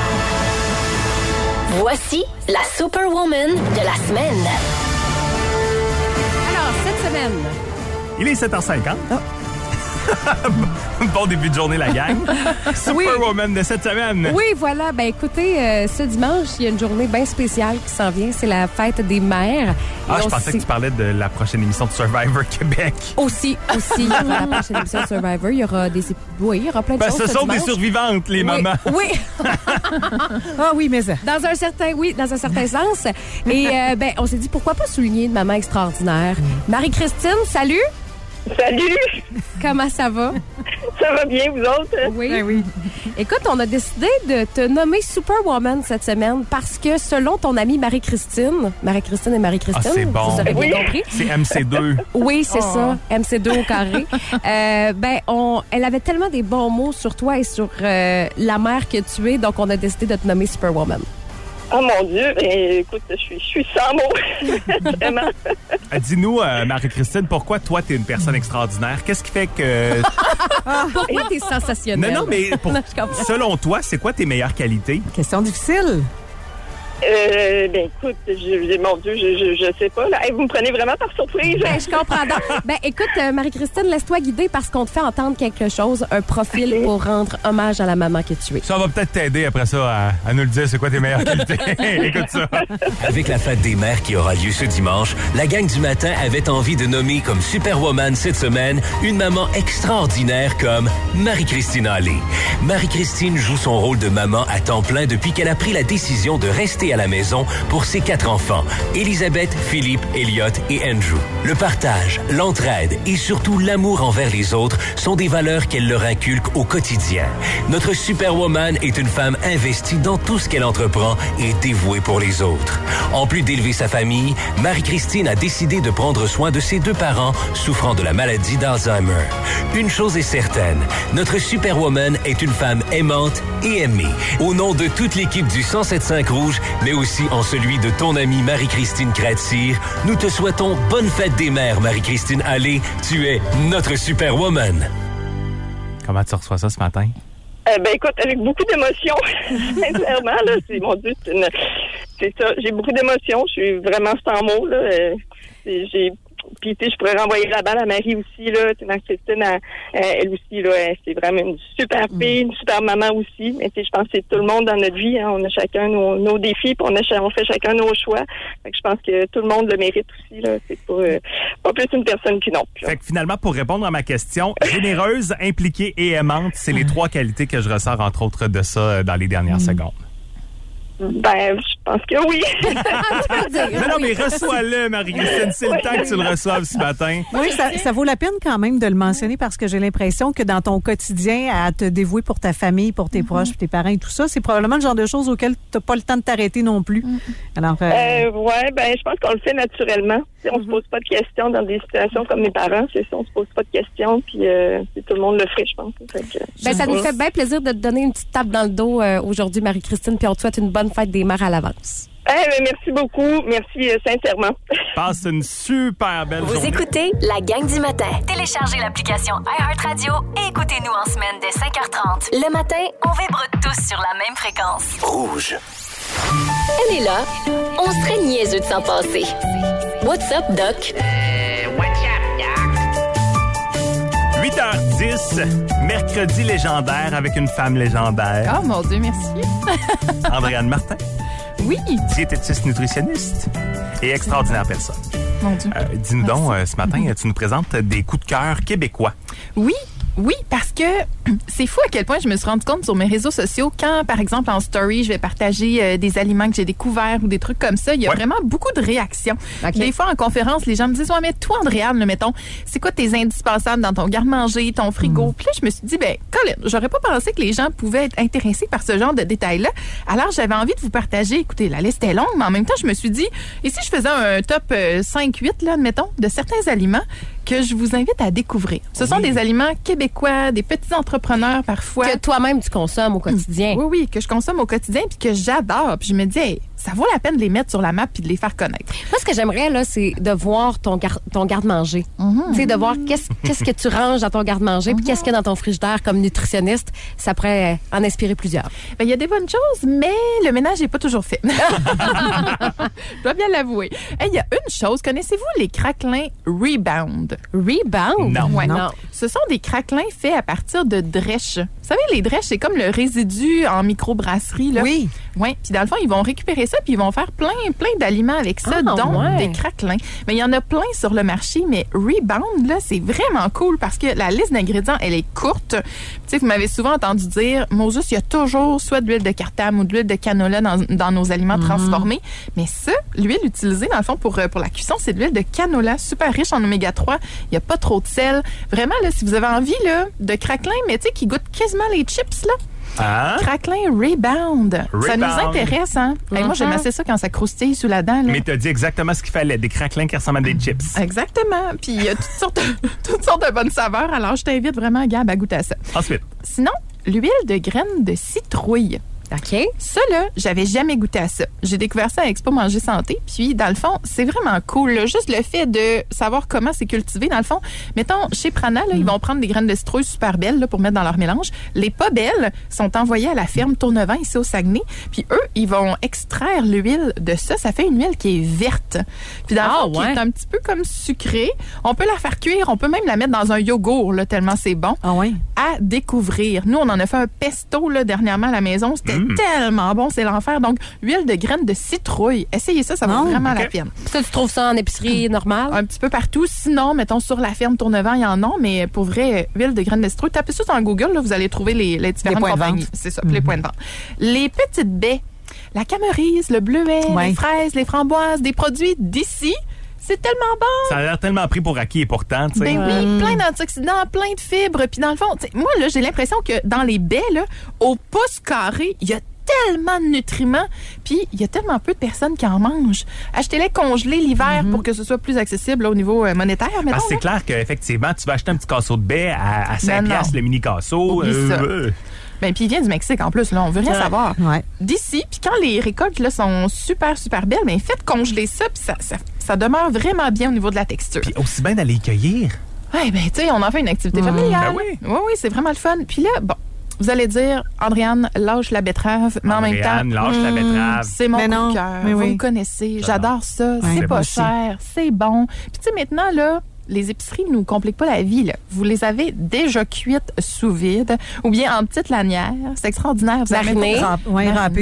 Voici la Superwoman de la semaine. Alors, cette semaine, Il est 7h50. Bon début de journée, la gang. Superwoman de cette semaine. oui, voilà. Ben écoutez, ce dimanche, il y a une journée bien spéciale qui s'en vient. C'est la fête des mères. Ah, Et je on pensais sait- que tu parlais de la prochaine émission de Survivor Québec. Aussi, il y aura la prochaine émission de Survivor. Il y aura des... Oui, il y aura plein de Ben, choses ce sont des dimanche. survivantes, les mamans. Oui, Ah oui, mais ça. dans un certain sens. Et ben, on s'est dit, pourquoi pas souligner une maman extraordinaire. Marie-Christine, salut! Salut! Comment ça va? Ça va bien, vous autres? Oui. Ben oui. Écoute, on a décidé de te nommer Superwoman cette semaine parce que selon ton amie Marie-Christine et Marie-Christine, Ah, c'est bon. vous aurez bien compris. C'est MC2. Oui, c'est ça, MC2 au carré. Elle avait tellement des bons mots sur toi et sur la mère que tu es, donc on a décidé de te nommer Superwoman. Oh mon Dieu, écoute, je suis sans mots. Vraiment. Dis-nous, Marie-Christine, pourquoi toi, t'es une personne extraordinaire? Qu'est-ce qui fait que... Pourquoi t'es sensationnelle? Non, mais Non, je comprends. selon toi, c'est quoi tes meilleures qualités? Question difficile. Écoute, mon Dieu, je sais pas. Là. Hey, vous me prenez vraiment par surprise. Ben, je comprends donc. Écoute, Marie-Christine, laisse-toi guider parce qu'on te fait entendre quelque chose, un profil pour rendre hommage à la maman que tu es. Ça va peut-être t'aider après ça à nous le dire, c'est quoi tes meilleures qualités. Écoute ça. Avec la fête des mères qui aura lieu ce dimanche, la gang du matin avait envie de nommer comme Superwoman cette semaine une maman extraordinaire comme Marie-Christine Allé. Marie-Christine joue son rôle de maman à temps plein depuis qu'elle a pris la décision de rester à la maison pour ses 4 enfants, Elisabeth, Philippe, Elliot et Andrew. Le partage, l'entraide et surtout l'amour envers les autres sont des valeurs qu'elle leur inculque au quotidien. Notre Superwoman est une femme investie dans tout ce qu'elle entreprend et dévouée pour les autres. En plus d'élever sa famille, Marie-Christine a décidé de prendre soin de ses 2 parents souffrant de la maladie d'Alzheimer. Une chose est certaine, notre Superwoman est une femme aimante et aimée. Au nom de toute l'équipe du 107.5 Rouge, mais aussi en celui de ton amie Marie-Christine Kratzir, nous te souhaitons bonne fête des mères, Marie-Christine Allé. Tu es notre Superwoman. Comment tu reçois ça ce matin? Écoute, avec beaucoup d'émotions, sincèrement, là, mon Dieu, c'est ça, j'ai beaucoup d'émotions, je suis vraiment sans mots, là, puis, tu sais, je pourrais renvoyer la balle à Marie aussi, là. Marie-Christine, elle aussi, là, c'est vraiment une super fille, une super maman aussi. Mais, tu sais, je pense que c'est tout le monde dans notre vie, hein. On a chacun nos défis, puis on fait chacun nos choix. Fait que je pense que tout le monde le mérite aussi, là. C'est pas plus une personne qu'une autre, là. Fait que finalement, pour répondre à ma question, généreuse, impliquée et aimante, c'est les 3 qualités que je ressors, entre autres, de ça dans les dernières secondes. Je pense que oui. Mais reçois-le, Marie-Christine. C'est le temps que tu le reçoives ce matin. Oui, ça vaut la peine quand même de le mentionner parce que j'ai l'impression que dans ton quotidien, à te dévouer pour ta famille, pour tes proches, pour tes parents et tout ça, c'est probablement le genre de choses auxquelles tu n'as pas le temps de t'arrêter non plus. Alors, je pense qu'on le fait naturellement. T'sais, on se pose pas de questions dans des situations comme mes parents. C'est ça, on se pose pas de questions, puis tout le monde le ferait, je pense. Ça nous fait bien plaisir de te donner une petite tape dans le dos aujourd'hui, Marie-Christine, puis on te souhaite une bonne fête des mères à l'avance. Merci beaucoup. Merci sincèrement. Passe une super belle journée. Vous écoutez la gang du matin. Téléchargez l'application iHeartRadio et écoutez-nous en semaine dès 5h30. Le matin, on vibre tous sur la même fréquence. Rouge. Elle est là. On serait niaiseux de s'en passer. What's up, Doc? 8h10, mercredi légendaire avec une femme légendaire. Oh mon Dieu, merci. Andréane Martin. Oui. Diététiste nutritionniste et extraordinaire personne. Mon Dieu. Dis-nous donc, ce matin, tu nous présentes des coups de cœur québécois. Oui, parce que c'est fou à quel point je me suis rendu compte sur mes réseaux sociaux quand, par exemple, en story, je vais partager des aliments que j'ai découverts ou des trucs comme ça. Il y a vraiment beaucoup de réactions. Okay. Des fois, en conférence, les gens me disent « Ouais, mais toi, Andréane, mettons, c'est quoi tes indispensables dans ton garde-manger, ton frigo? » Puis là, je me suis dit « Colin, j'aurais pas pensé que les gens pouvaient être intéressés par ce genre de détails-là. » Alors, j'avais envie de vous partager. Écoutez, la liste est longue, mais en même temps, je me suis dit « Et si je faisais un top 5-8, là, admettons, de certains aliments que je vous invite à découvrir? » Ce sont des aliments québécois, des petits entrepreneurs parfois. Que toi-même, tu consommes au quotidien. Oui, que je consomme au quotidien puis que j'adore. Puis je me dis, ça vaut la peine de les mettre sur la map puis de les faire connaître. Moi, ce que j'aimerais, là, c'est de voir ton garde-manger. Tu sais, de voir qu'est-ce que tu ranges dans ton garde-manger puis qu'est-ce qu'il y a dans ton frigidaire comme nutritionniste. Ça pourrait en inspirer plusieurs. Il y a des bonnes choses, mais le ménage n'est pas toujours fait. Je dois bien l'avouer. Il y a une chose. Connaissez-vous les craquelins Rebound? Rebound? Non. Ouais, non. Ce sont des craquelins faits à partir de drèches. Vous savez, les drèches, c'est comme le résidu en microbrasserie, là. Oui. Oui. Puis dans le fond, ils vont récupérer ça puis ils vont faire plein d'aliments avec ça, dont des craquelins. Mais il y en a plein sur le marché, mais Rebound, là, c'est vraiment cool parce que la liste d'ingrédients, elle est courte. Tu sais, vous m'avez souvent entendu dire, Moses, il y a toujours soit de l'huile de cartame ou de l'huile de canola dans nos aliments transformés. Mais ça, l'huile utilisée, dans le fond, pour la cuisson, c'est de l'huile de canola, super riche en oméga 3. Il n'y a pas trop de sel. Vraiment, là, si vous avez envie, là, de craquelins, mais tu sais, qui goûtent quasiment les chips, là. Craquelin Rebound. Ça nous intéresse, hein? Moi, j'aime assez ça quand ça croustille sous la dent. Là. Mais t'as dit exactement ce qu'il fallait, des craquelins qui ressemblent à des chips. Exactement. Puis il y a toutes sortes de bonnes saveurs. Alors, je t'invite vraiment, Gab, à goûter à ça. Ensuite. Sinon, l'huile de graines de citrouille. OK. Ça, là, j'avais jamais goûté à ça. J'ai découvert ça à Expo Manger Santé. Puis, dans le fond, c'est vraiment cool. Là. Juste le fait de savoir comment c'est cultivé. Dans le fond, mettons, chez Prana, là, ils vont prendre des graines de citrouille super belles là, pour mettre dans leur mélange. Les pas belles sont envoyées à la ferme Tournevent, ici au Saguenay. Puis, eux, ils vont extraire l'huile de ça. Ça fait une huile qui est verte. Puis, dans le fond, qui est un petit peu comme sucrée. On peut la faire cuire. On peut même la mettre dans un yogourt, là, tellement c'est bon. Ah ouais. À découvrir. Nous, on en a fait un pesto là, dernièrement à la maison. C'était tellement bon, c'est l'enfer. Donc, huile de graines de citrouille. Essayez ça, ça vaut vraiment la peine. Ça, tu trouves ça en épicerie normale? Un petit peu partout. Sinon, mettons, sur la ferme Tournevent, il y en a, mais pour vrai, huile de graines de citrouille, tapez ça dans Google, là, vous allez trouver les différentes compagnies. C'est ça, les points de vente. Les petites baies, la camerise, le bleuet, les fraises, les framboises, des produits d'ici. C'est tellement bon! Ça a l'air tellement pris pour acquis et pourtant, tu sais. Ben oui, plein d'antioxydants, plein de fibres. Puis dans le fond, moi, là, j'ai l'impression que dans les baies, là, au pouce carré, il y a tellement de nutriments, puis il y a tellement peu de personnes qui en mangent. Achetez-les congelés l'hiver pour que ce soit plus accessible là, au niveau monétaire, mettons. Parce que c'est clair qu'effectivement, tu vas acheter un petit casseau de baies à 5$, le mini casseau. Ben, puis il vient du Mexique en plus, là, on veut rien savoir. D'ici, puis quand les récoltes là, sont super, super belles, ben faites congeler ça, puis ça demeure vraiment bien au niveau de la texture. Puis aussi bien d'aller cueillir. Ouais, ben tu sais, on en fait une activité familiale. Ben oui. Oui, c'est vraiment le fun. Puis là, bon, vous allez dire, Andréane, lâche la betterave, mais en même temps, lâche la betterave. C'est mon coup de cœur. Vous me connaissez, j'adore ça. C'est pas cher, c'est bon. Puis tu sais, maintenant, là, les épiceries ne nous compliquent pas la vie. Là. Vous les avez déjà cuites sous vide ou bien en petites lanières. C'est extraordinaire. Vous râpées ou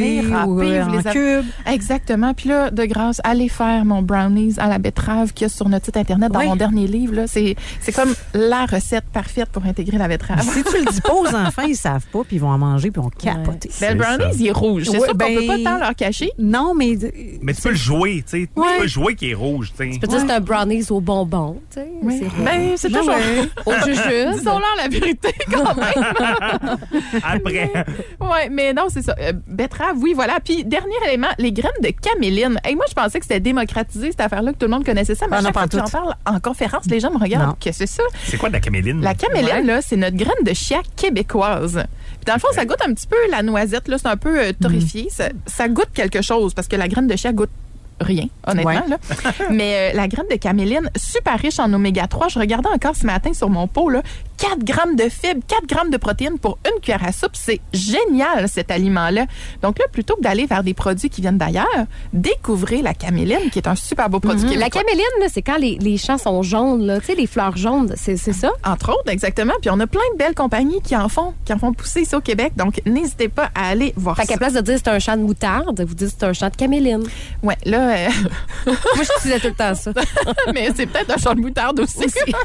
en cubes. Exactement. Puis là, de grâce, allez faire mon brownies à la betterave qu'il y a sur notre site Internet dans mon dernier livre. Là. C'est comme la recette parfaite pour intégrer la betterave. Si tu le dis pas aux enfants, ils savent pas, puis ils vont en manger, puis ils vont capoter. Ben, le brownies, il est rouge. C'est sûr qu'on peut pas tant leur cacher. Non, mais... Mais tu peux le jouer, tu sais. Tu peux le jouer qui est rouge, tu sais. Tu peux dire que c'est un brownies au bonbon, tu sais. Oui. C'est toujours au jujube. Disons-leur la vérité quand même. Après. Oui, mais non, c'est ça. Betterave, oui, voilà. Puis, dernier élément, les graines de caméline. Moi, je pensais que c'était démocratisé, cette affaire-là, que tout le monde connaissait ça. Mais à chaque fois que j'en parle en conférence, les gens me regardent. Qu'est-ce que c'est ça? C'est quoi de la caméline? La caméline, là, c'est notre graine de chia québécoise. Puis, dans le fond, ça goûte un petit peu la noisette, là. C'est un peu torréfié. Ça goûte quelque chose parce que la graine de chia goûte rien, honnêtement. Là. Mais la graine de caméline, super riche en oméga 3. Je regardais encore ce matin sur mon pot, là, 4 grammes de fibres, 4 grammes de protéines pour une cuillère à soupe. C'est génial, cet aliment-là. Donc là, plutôt que d'aller vers des produits qui viennent d'ailleurs, découvrez la caméline, qui est un super beau produit québécois. La caméline, là, c'est quand les champs sont jaunes, là. Tu sais, les fleurs jaunes, c'est ça? Entre autres, exactement. Puis on a plein de belles compagnies qui en font pousser ici au Québec. Donc, n'hésitez pas à aller voir ça. Fait qu'à place de dire c'est un champ de moutarde, vous dites c'est un champ de caméline. Ouais, là... Moi, je disais tout le temps ça. Mais c'est peut-être un champ de moutarde aussi.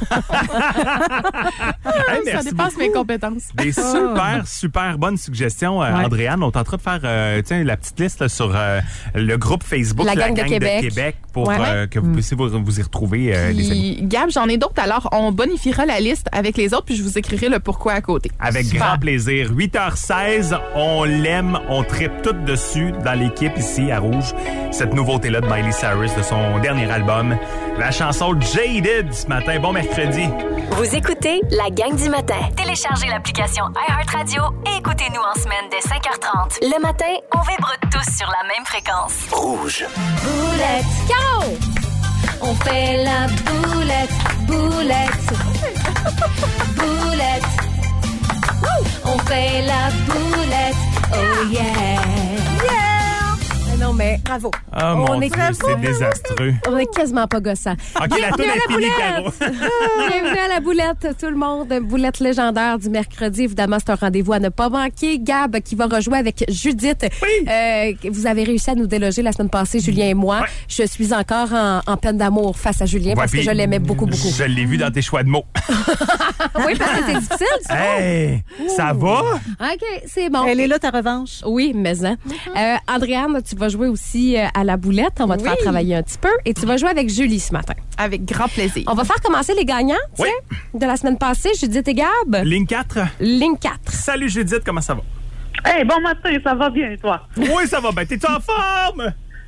Ça dépasse mes compétences. Des super bonnes suggestions, Andréane. On tentera de faire la petite liste là, sur le groupe Facebook La Gang de Québec pour que vous puissiez vous y retrouver, les amis. Gab, j'en ai d'autres. Alors, on bonifiera la liste avec les autres, puis je vous écrirai le pourquoi à côté. Avec grand plaisir. 8h16, on l'aime, on tripe tout dessus dans l'équipe ici à Rouge. Cette nouveauté-là de Miley Cyrus de son dernier album. La chanson Jaded ce matin. Bon mercredi. Vous écoutez la gang du matin. Téléchargez l'application iHeartRadio et écoutez-nous en semaine dès 5h30. Le matin, on vibre tous sur la même fréquence. Rouge. Boulette, Caro! On fait la boulette, boulette. Boulette. On fait la boulette, oh yeah. Yeah! Non, mais bravo. Oh mon Dieu, c'est désastreux. On est quasiment pas gossant. OK, la toune est finie, Caro. Bienvenue à la boulette, tout le monde. Boulette légendaire du mercredi. Évidemment, c'est un rendez-vous à ne pas manquer. Gab qui va rejouer avec Judith. Oui. Vous avez réussi à nous déloger la semaine passée, Julien et moi. Ouais. Je suis encore en peine d'amour face à Julien parce que je l'aimais beaucoup, beaucoup. Je l'ai vu dans tes choix de mots. Oui, parce que c'est difficile, ça. Hey, ça va? OK, c'est bon. Elle est là, ta revanche. Oui, mais Andréane, tu vas jouer aussi à la boulette. On va te faire travailler un petit peu. Et tu vas jouer avec Julie ce matin. Avec grand plaisir. On va faire commencer les gagnants de la semaine passée. Judith et Gab. Ligne 4. Ligne 4. Salut Judith, comment ça va? Hey, bon matin, ça va bien, toi? Oui, ça va bien. T'es-tu en forme?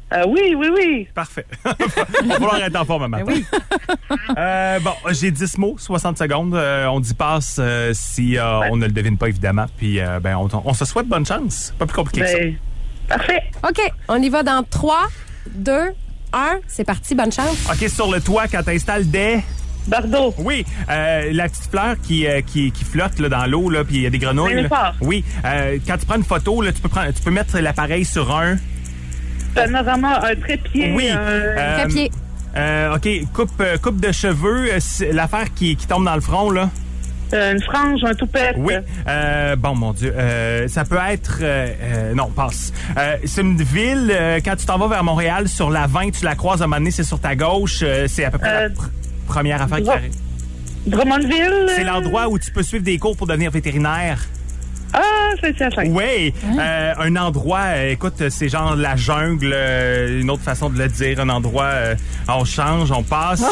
Oui. Parfait. On va falloir être en forme, maman. Oui. Bon, j'ai 10 mots, 60 secondes. On dit passe si on ne le devine pas, évidemment. Puis, on se souhaite bonne chance. Pas plus compliqué que ça. Parfait. OK, on y va dans 3, 2, 1. C'est parti, bonne chance. OK, sur le toit, quand tu installes des... Bardeaux. Oui, la petite fleur qui flotte là, dans l'eau, puis il y a des grenouilles. Là. Oui, quand tu prends une photo, là, tu peux mettre l'appareil sur un... Panorama, un trépied. Oui. Trépied. OK, coupe de cheveux, l'affaire qui tombe dans le front, là. Une frange, un toupette. Oui. Bon, mon Dieu. Ça peut être... non, passe. C'est une ville, quand tu t'en vas vers Montréal, sur la 20, tu la croises à un moment donné, c'est sur ta gauche. C'est à peu près la première affaire qui arrive. Drummondville. C'est l'endroit où tu peux suivre des cours pour devenir vétérinaire. Ah, c'est ça. Oui. Un endroit, écoute, c'est genre la jungle, une autre façon de le dire. Un endroit, on change, on passe.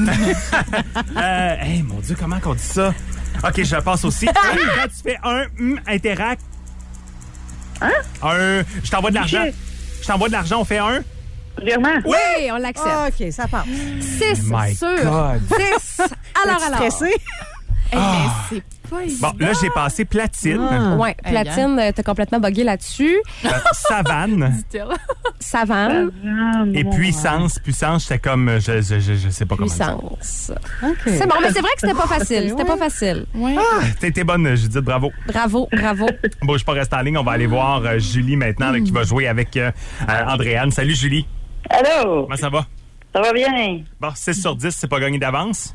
Hey, mon Dieu, comment qu'on dit ça? OK, je passe aussi. Quand tu fais interact. Hein? Je t'envoie de l'argent. On fait un. Virement. Oui, on l'accepte. OK, ça part. 6 My sur God. 10. Alors. Stressé? Mais c'est pas évident. Bon, là, j'ai passé platine. Ouais, platine, t'as complètement bugué là-dessus. Savane. Savane. Et puissance, j'étais comme, je sais pas comment dire. Puissance. Okay. C'est bon, mais c'est vrai que c'était pas facile. C'était pas facile. Ouais. T'étais bonne, Judith, bravo. Bravo. Bon, je peux rester en ligne. On va aller voir Julie maintenant, là, qui va jouer avec Andréane. Salut, Julie. Allô? Comment ça va? Ça va bien? Bon, 6 sur 10, c'est pas gagné d'avance?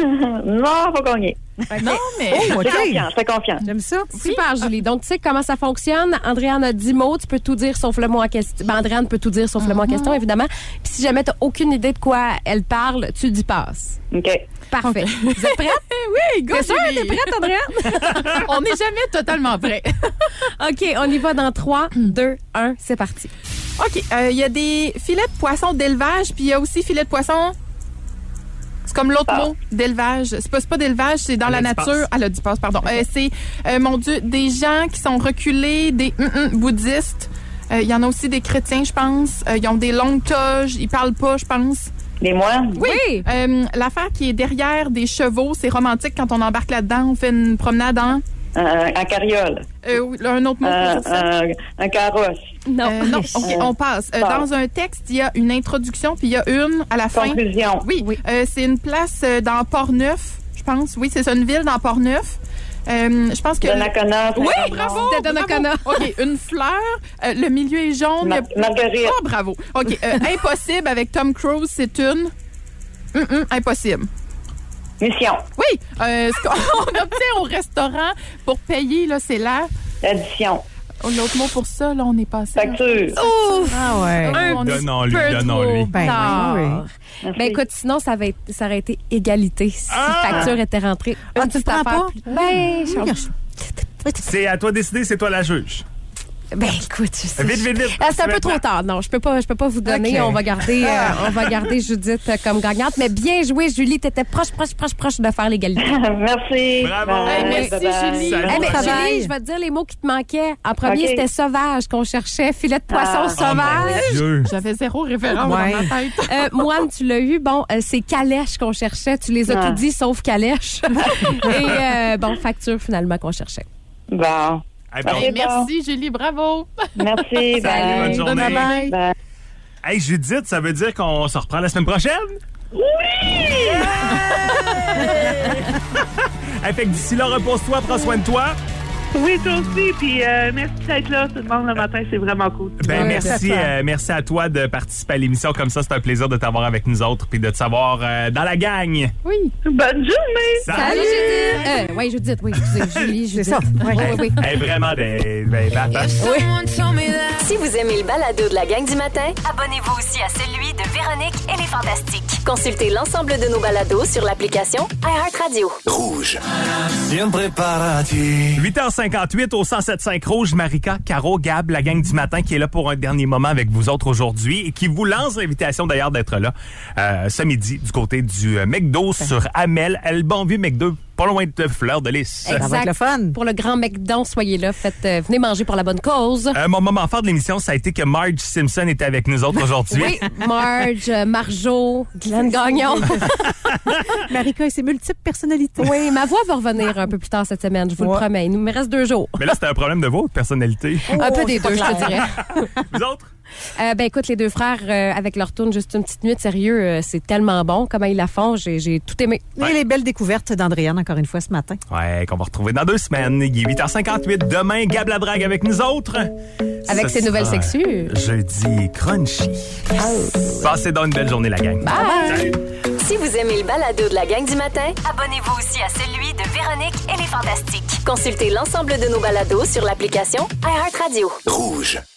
Non, pas gagné. Non, mais... C'est confiant. J'aime ça. Super, Julie. Donc, tu sais comment ça fonctionne. Andréane a 10 mots. Tu peux tout dire sauf le mot en question. Ben, Andréane peut tout dire sauf le mot en question, évidemment. Puis si jamais t'as aucune idée de quoi elle parle, tu dis passe. OK. Parfait. Vous êtes prête? Oui, go, T'es sûre Julie. que t'es prête, Andréane? On n'est jamais totalement prêt. OK, on y va dans 3, 2, 1. C'est parti. OK, il y a des filets de poisson d'élevage, puis il y a aussi filets de poisson... C'est comme l'autre mot d'élevage. C'est pas d'élevage, c'est dans la nature. Elle a dit passe, pardon. C'est, mon Dieu, des gens qui sont reculés, des bouddhistes. Il y en a aussi des chrétiens, je pense. Ils ont des longues toges. Ils parlent pas, je pense. Des moines? Oui. L'affaire qui est derrière des chevaux, c'est romantique quand on embarque là-dedans. On fait une promenade en carriole. Un autre mot pour ça. Un carrosse. Non, OK, on passe. Dans un texte, il y a une introduction, puis il y a une à la fin. Conclusion. Oui. C'est une place dans Port-Neuf, je pense. Oui, c'est ça, une ville dans Port-Neuf. Je pense que... Donnacona. Oui, bravo! C'était Donnacona. OK, une fleur. Le milieu est jaune. Marguerite. Oh, bravo. OK, Impossible avec Tom Cruise, c'est une... Impossible. Mission. Oui, ce qu'on obtient au restaurant pour payer, là, c'est l'addition. L'autre mot pour ça, là, on est passé. Facture. Ouf! Ah ouais. Donnons-lui. Ben écoute, sinon, ça aurait été égalité si facture était rentrée. Tu le prends pas? Ben, c'est à toi de décider, c'est toi la juge. Ben écoute, vite. C'est un peu trop tard. Non, je peux pas vous donner. Okay. On va garder Judith comme gagnante. Mais bien joué, Julie. T'étais proche de faire l'égalité. Merci. Bravo. Merci, Julie. Julie, je vais te dire les mots qui te manquaient. En premier, c'était sauvage qu'on cherchait. Filet de poisson sauvage. J'avais zéro référence dans ma tête. Moine, tu l'as eu. Bon, c'est calèche qu'on cherchait. Tu les as tout dit, sauf calèche. Et facture finalement qu'on cherchait. Bon. Merci, Julie, bravo. Merci. Salut, bonne journée. Bye. Hey, Judith, ça veut dire qu'on se reprend la semaine prochaine? Oui! Hey, fait que d'ici là, repose-toi, prends soin de toi. Oui, toi aussi. Puis merci d'être là tout le monde le matin. C'est vraiment cool. Ben, merci à toi de participer à l'émission comme ça. C'est un plaisir de t'avoir avec nous autres puis de te savoir dans la gang. Oui. Bonne journée. Salut Judith. Oui, Judith. Oui, Julie, Judith. C'est ça. Oui. Elle est vraiment Si vous aimez le balado de la gang du matin, abonnez-vous aussi à celui de Véronique et les Fantastiques. Consultez l'ensemble de nos balados sur l'application iHeartRadio. Rouge. 8h58 au 107.5 Rouge, Marika, Caro, Gab, la gang du matin qui est là pour un dernier moment avec vous autres aujourd'hui et qui vous lance l'invitation d'ailleurs d'être là ce midi du côté du McDo sur Amel. Le bon vieux McDo pas loin de Fleur de Lys. Exact. Ça va être le fun. Pour le grand McDon, soyez là. Venez manger pour la bonne cause. Mon moment fort de l'émission, ça a été que Marge Simpson était avec nous autres aujourd'hui. Oui, Marge, Marjo, Glenn Gagnon. Marika et ses multiples personnalités. Oui, ma voix va revenir un peu plus tard cette semaine, je vous le promets. Il nous me reste 2 jours. Mais là, c'était un problème de votre personnalité. Un peu des deux, je te dirais. Vous autres? Écoute, les deux frères, avec leur tourne Juste une petite nuit, sérieux, c'est tellement bon. Comment ils la font, j'ai tout aimé. Et les belles découvertes d'Andréane, encore une fois, ce matin. Ouais, qu'on va retrouver dans 2 semaines. Il est 8h58. Demain, Gab Labrague avec nous autres. Avec ses nouvelles sexues. Jeudi crunchy. Passez donc une belle journée, la gang. Bye! Salut! Si vous aimez le balado de la gang du matin, abonnez-vous aussi à celui de Véronique et les Fantastiques. Consultez l'ensemble de nos balados sur l'application iHeartRadio. Rouge.